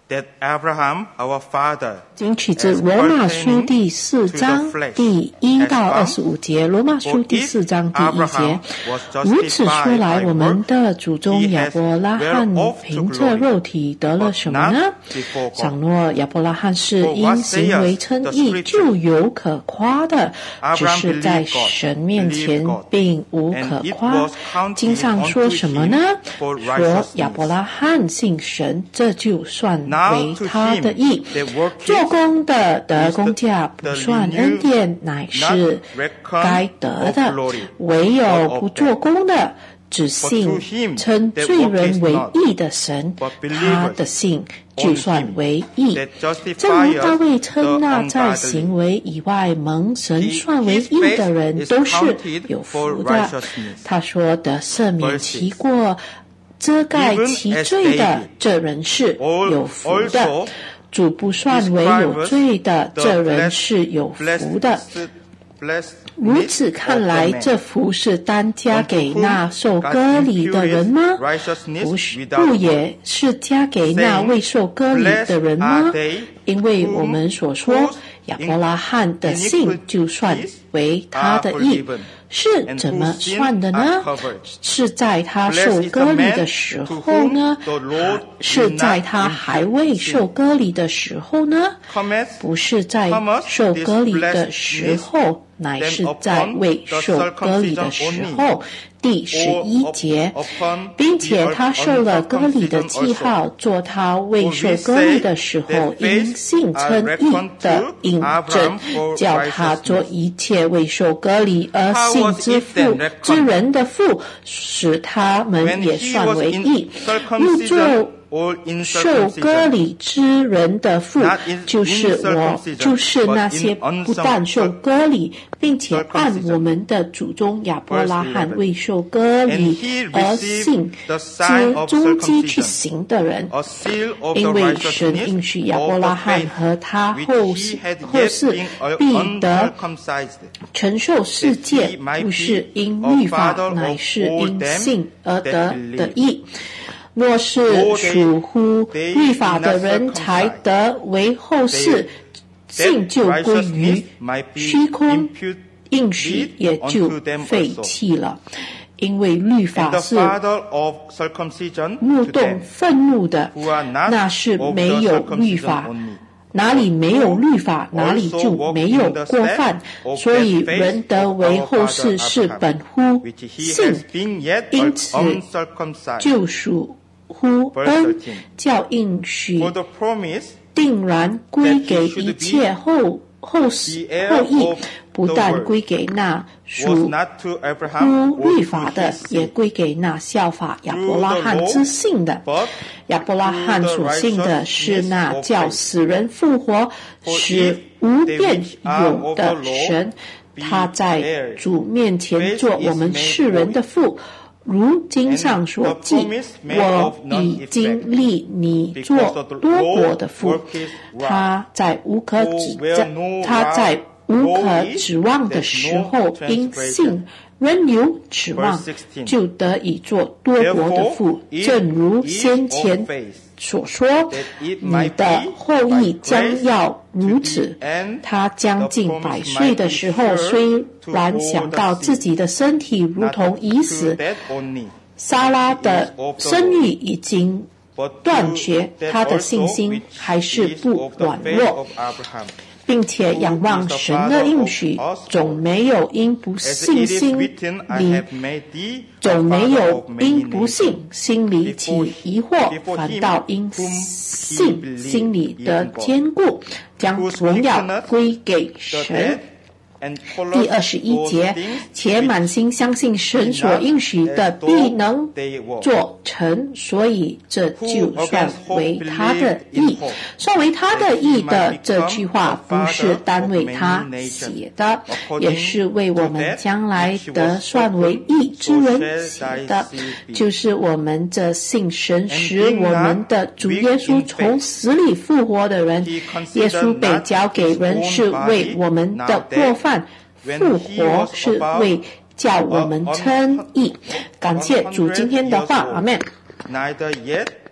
that Abraham, our father, 经取自罗马书第4章第1到25节，罗马书第4章第1节。如此说来，我们的祖宗亚伯拉罕凭着肉体得了什么呢？倘若亚伯拉罕是因行为称义，就有可夸的，只是在神面前并无可夸。经上说什么呢？说亚伯拉罕信神，这就算为他的义。做工的得工价，不算恩典，乃是该得的。唯有不做工的，只信称罪人为义的神，他的信就算为义。正如大卫称那在行为以外蒙神算为义的人都是有福的。他说得赦免其过，遮盖其罪的，这人是有福的。主不算为有罪的，这人是有福的。如此看来，这福是单加给那受割礼的人吗？不也是加给那未受割礼的人吗？因为我们所说亚伯拉罕的信就算为他的义，是怎么算的呢？是在他受割礼的时候呢？是在他还未受割礼的时候呢？不是在受割礼的时候，乃是在未受割礼的时候。第11节，并且他受了割礼的记号，做他未受割礼的时候因信称义的印证，叫他做一切未受割礼而信之人的父，使他们也算为义。又做受割礼之人的父，就是那些不但受割礼，并且按我们的祖宗亚伯拉罕未受割礼而信之踪迹去行的人。因为神应许亚伯拉罕和他后世必得承受世界，不是因律法，乃是因信而得的义。若是属乎律法的人才得为后世，信就归于虚空，应许也就废弃了。因为律法是怒动愤怒的，那是没有律法，哪里没有律法，哪里就没有过犯。所以人得为后世是本乎信，因此就属乎恩，叫应许定然归给一切后裔，不但归给那属乎律法的，也归给那效法亚伯拉罕之信的。亚伯拉罕所信的是那叫死人复活、使无变有的神，他在主面前做我们世人的父。如经上所记，我已经立你做多国的父。他在无可指望的时候，因信仍有指望，就得以做多国的父。正如先前所说，你的后裔将要如此。他将近100岁的时候，虽然想到自己的身体如同已死，撒拉的生育已经断绝，他的信心还是不软弱，并且仰望神的应许，总没有因不信心起疑惑，反倒因信心里的坚固，将荣耀归给神。第21节，且满心相信神所应许的必能做成，所以这就算为他的义。算为他的义的这句话，不是单为他写的，也是为我们将来得算为义之人写的，就是我们这信神使我们的主耶稣从死里复活的人。耶稣被交给人，是为我们的过犯，复活是为叫我们称义。感谢主今天的话，阿们。